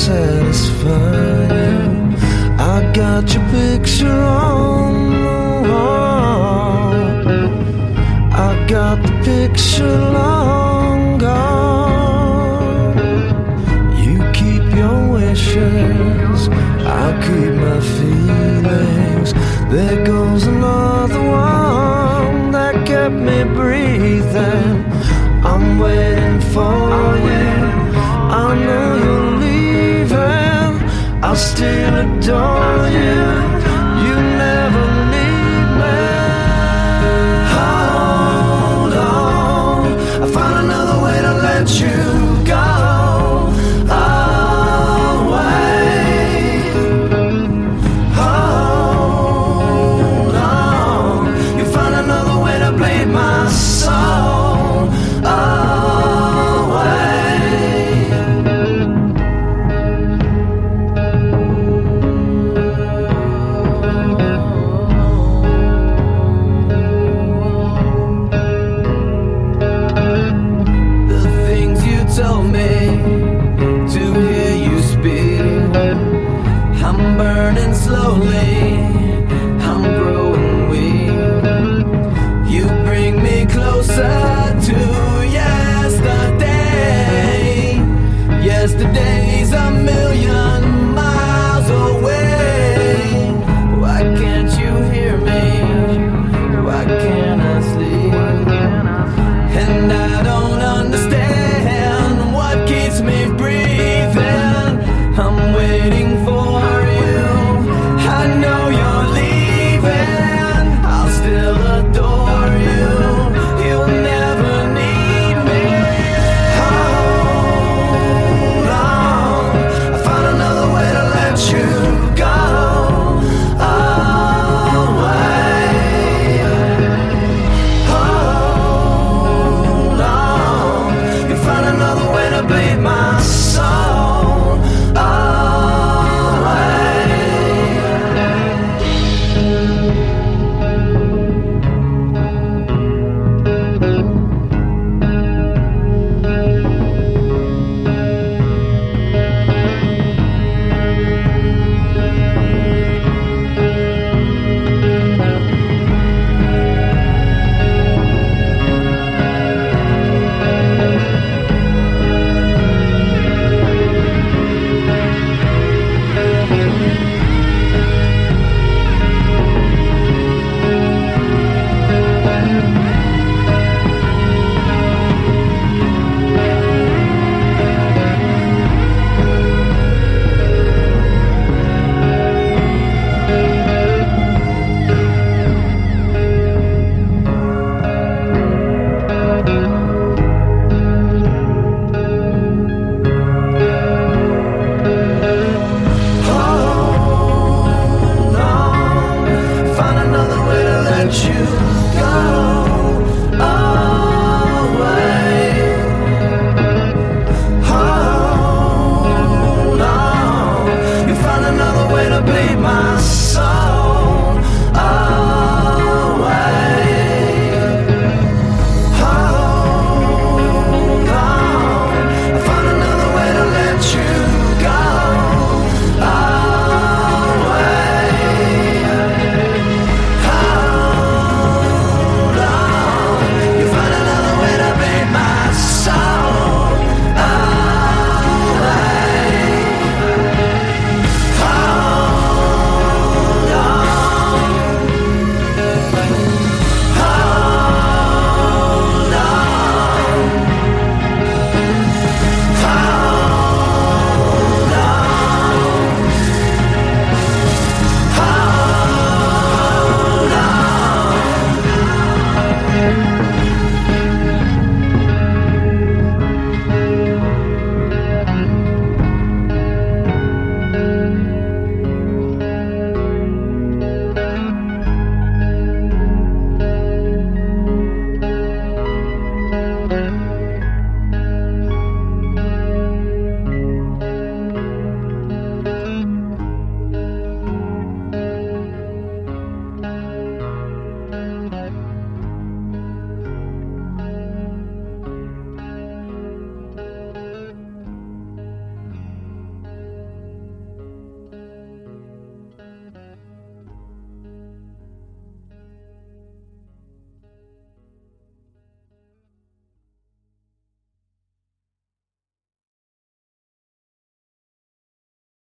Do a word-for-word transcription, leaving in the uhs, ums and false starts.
satisfy you. I got your picture on the wall. I got the picture long gone. You keep your wishes, I'll keep my feelings. There goes another one that kept me breathing. I'm waiting for you. I know you're leaving. I'll still adore you. You never leave me. Hold on, I found another way to let you go. Bye.